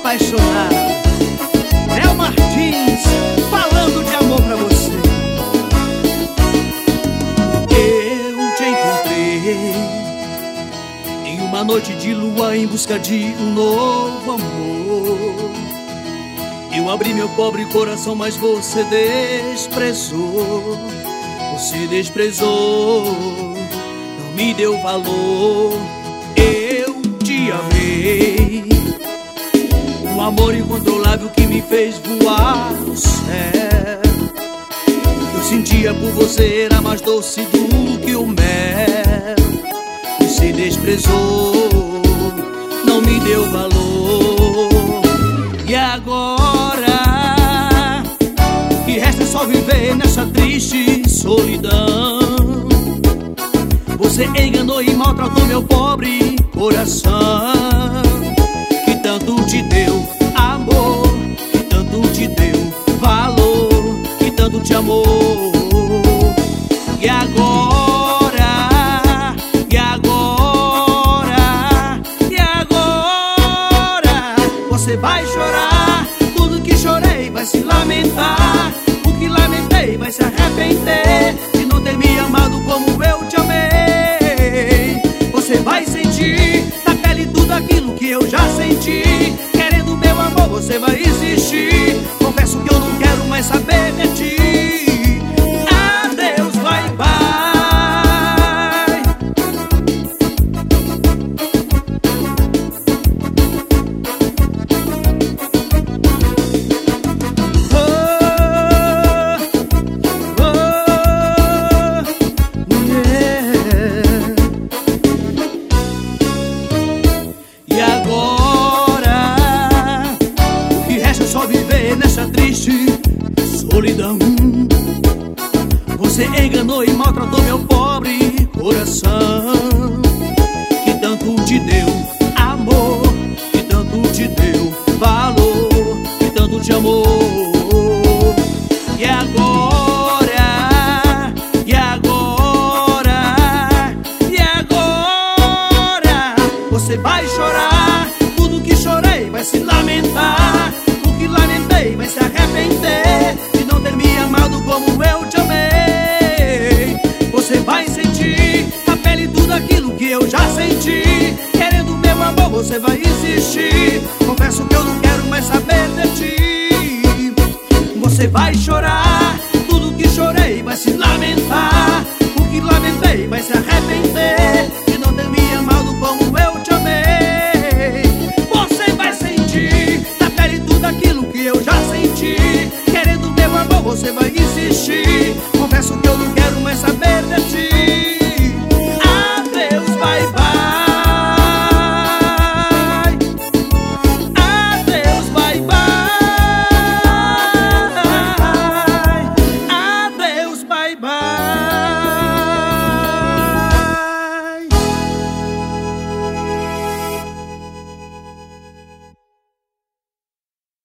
apaixonado. Léo Martins, falando de amor pra você. Eu te encontrei em uma noite de lua em busca de um novo amor. Eu abri meu pobre coração, mas você desprezou. Você desprezou, não me deu valor. Eu te amei, um amor incontrolável que me fez voar no céu. O que eu sentia por você era mais doce do que o mel. Você desprezou, não me deu valor. E agora, o que resta é só viver nessa triste solidão. Você enganou e maltratou meu pobre coração, que tanto te deu amor, que tanto te deu valor, que tanto te amou. E agora, e agora, e agora, você vai chorar tudo que chorei, vai se lamentar. O que lamentei vai se arrepender de não ter me amado como eu te amei. Você vai sentir na pele tudo aquilo que eu já senti. Querendo meu amor, você vai existir. Confesso que eu não quero mais saber de ti. Adeus, bye bye. E agora, o que resta é só viver nessa triste solidão. Você enganou e maltratou meu pobre coração, que tanto te deu amor, que tanto te deu valor, que tanto te amou. E agora, e agora, e agora, você vai chorar tudo que chorei, vai se lamentar. O que lamentei vai se arrepender de não ter me amado como eu te amei. Você vai sentir na pele tudo aquilo que eu já senti. Querendo meu amor, você vai existir. Confesso que eu não quero mais saber de ti. Você vai chorar